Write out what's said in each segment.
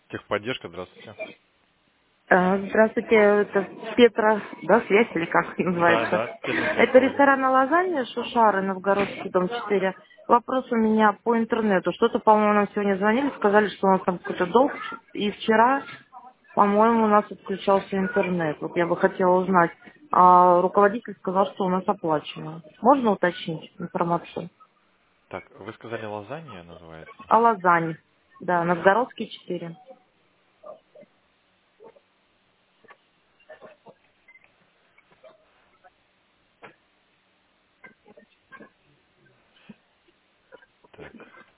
Техподдержка, здравствуйте. Здравствуйте, это Петра, да, связь или как Да, называется? да, Петросвязь Это сегодня. ресторан «Лазанья», Шушары, Новгородский, дом 4. Вопрос у меня по интернету. Что-то, по-моему, нам сегодня звонили, сказали, что у нас там какой-то долг. И вчера, по-моему, у нас отключался интернет. Вот я бы хотела узнать. А руководитель сказал, что у нас оплачено. Можно уточнить информацию? Так, вы сказали лазанья называется? А «Лазань», да, Новгородский 4. Так.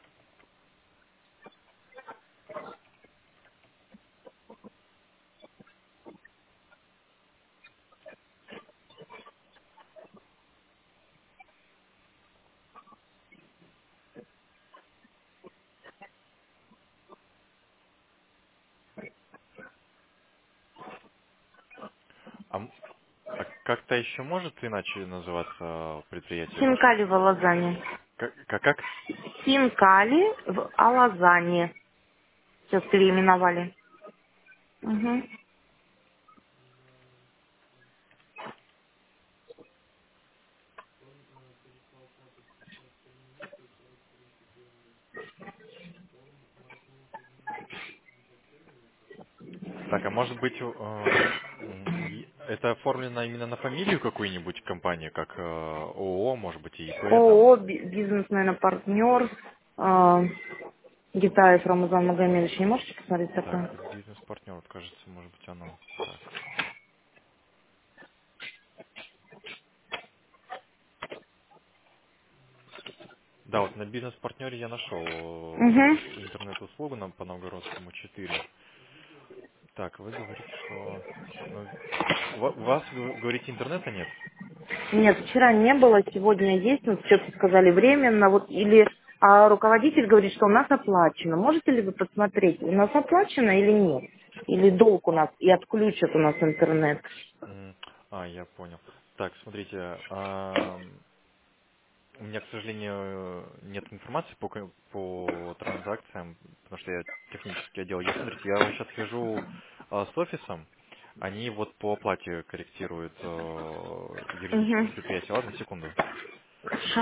А как-то еще может иначе называться предприятие ваше? Хинкали в «Лазане». Как? Хинкали в Алазане. Сейчас переименовали. Угу. Так, а может быть, это оформлено именно на фамилию какую-нибудь компанию, как ООО, может быть, и ИП там? ООО «Бизнес, наверное, партнер». Гитаев Рамазан Магомедович. Не можете посмотреть Так, такое? бизнес-партнер, вот кажется, может быть, оно. Так. Да, вот на бизнес-партнере я нашел Угу. интернет-услугу по Новгородскому 4. Так, вы говорите, что... ну, у вас, вы говорите, интернета нет? Нет, вчера не было, сегодня есть, ну, что-то сказали временно, вот, или руководитель говорит, что у нас оплачено. Можете ли вы посмотреть, у нас оплачено или нет? Или долг у нас, и отключат у нас интернет? Я понял. Так, смотрите, у меня, к сожалению, нет информации по транзакциям, потому что я технический отдел. Смотрите, я вот сейчас свяжу с офисом, они вот по оплате корректируют юридических Угу. предприятий. Ладно, секунду. Хорошо.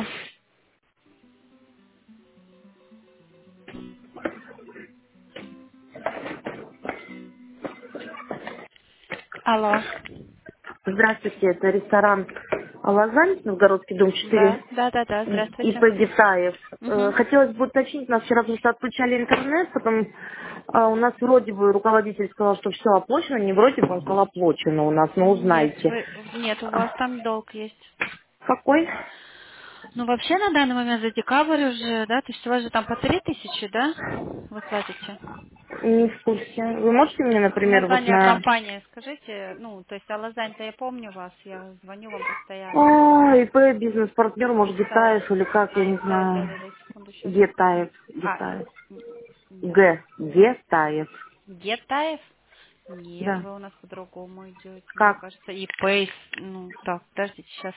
Алло. Здравствуйте, это ресторан «Лазань», Новгородский, дом 4. Да, да, да, да, ИП здравствуйте. Гитаев. Угу. Хотелось бы уточнить, нас вчера потому что отключали интернет, потом у нас вроде бы руководитель сказал, что все оплачено, не вроде бы он сказал оплачено у нас, но Нет, узнаете. нет, у вас там долг есть. Какой? Ну, вообще на данный момент за декабрь уже, да, то есть у вас же там по 3000, да, вы платите? Не в курсе. Вы можете мне, например, вот Название на компании скажите, ну, то есть Алазань-то я помню вас, я звоню вам постоянно. ИП бизнес-партнер, может, Гитаев. Гитаев или как, я не Гитаев, знаю. да-да-да, секунду сейчас. Гетаев. А, Гетаев. м, м, Гетаев. Гетаев? Нет, Да. вы у нас по-другому идете, мне Как? кажется. И Пейс, ну, так, подождите, сейчас.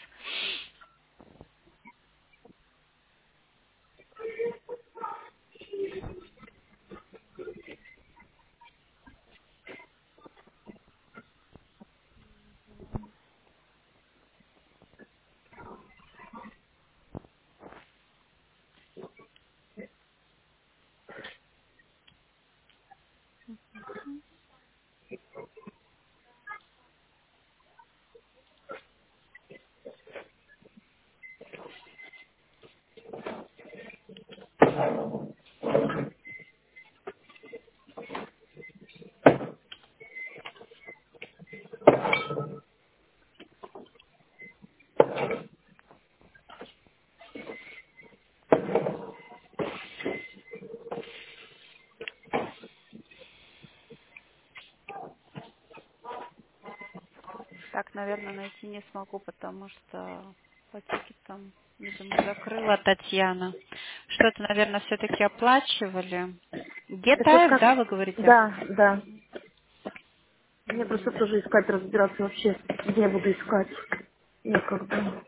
Так, наверное, найти не смогу, потому что по тикетам, видимо, закрыла Татьяна. Что-то, наверное, все-таки оплачивали. Так вот Гетаев, как? да, вы говорите? Да, да. Мне просто М, тоже искать, разбираться вообще, где я буду искать. Некогда.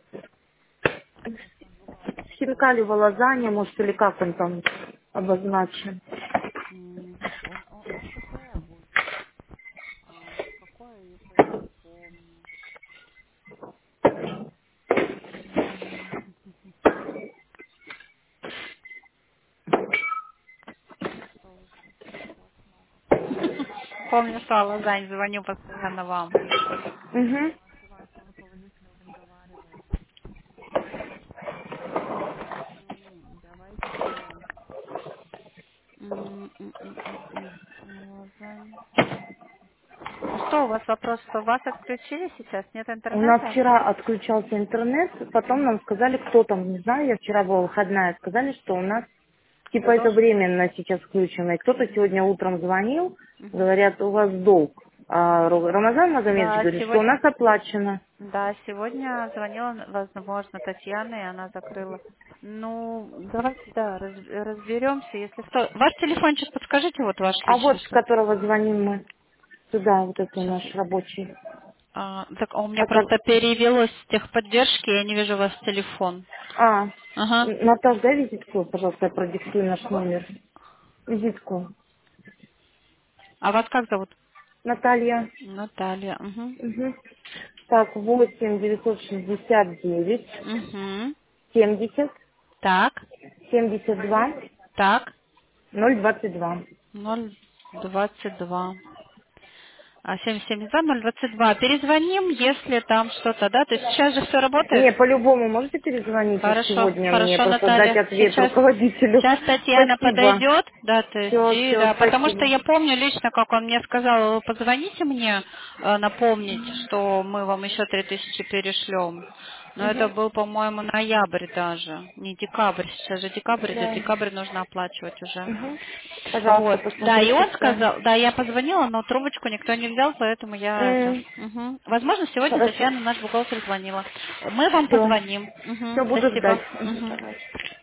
Хинкали в Лазане, может, или как он там обозначен. м. Угу. помню, что Алазань, звоню постоянно вам. Давайте. Алазань. Ну что, у вас вопрос, что вас отключили сейчас? Нет У нас интернета? вчера отключался интернет, потом нам сказали, кто там, не знаю, я вчера была выходная, сказали, что у нас типа это Продолжим? временно сейчас включено. И кто-то сегодня утром звонил, Мгм. говорят, у вас долг. А Рамазан Магомедович Да, говорит, что у сегодня, нас оплачено. да, сегодня звонила, возможно, Татьяна, и она закрыла. Ну, давайте, да, разберемся, если что. Ваш телефончик подскажите, вот ваш А вот личный. с которого звоним мы сюда, вот это Сейчас. наш рабочий. Так, у меня А как? просто перевелось с техподдержки, я не вижу ваш телефон. А, Ага. Наташ, дай визитку, пожалуйста, я продиктую наш номер. Визитку. А вас как зовут? Наталья. Наталья. Угу. Угу. Так, 8 969 Угу. 70 Так, 72 так. 022. 022. 772-022. Перезвоним, если там что-то, да? То есть сейчас же все работает? Не, по-любому можете перезвонить вот Хорошо, сегодня мне, хорошо, просто дать Наталья. ответ Сейчас, руководителю. сейчас Татьяна Спасибо. подойдет, да, то есть, Все, и, все, да, потому что спасибо. я помню лично, как он мне сказал, вы позвоните мне, напомнить, что мы вам еще 3000 перешлем. Но это Угу. был, по-моему, ноябрь даже, не декабрь. Сейчас же декабрь идет, Да. декабрь нужно оплачивать уже. Угу. Пожалуйста, Вот, да, и посмотрите он все. сказал, да, я позвонила, но трубочку никто не взял, поэтому я это. Мгм. Возможно, сегодня Хорошо. Татьяна, наш бухгалтер, звонила. Мы вам Все. позвоним. Мгм. Все буду ждать. Спасибо. Мгм, Мгм. давай.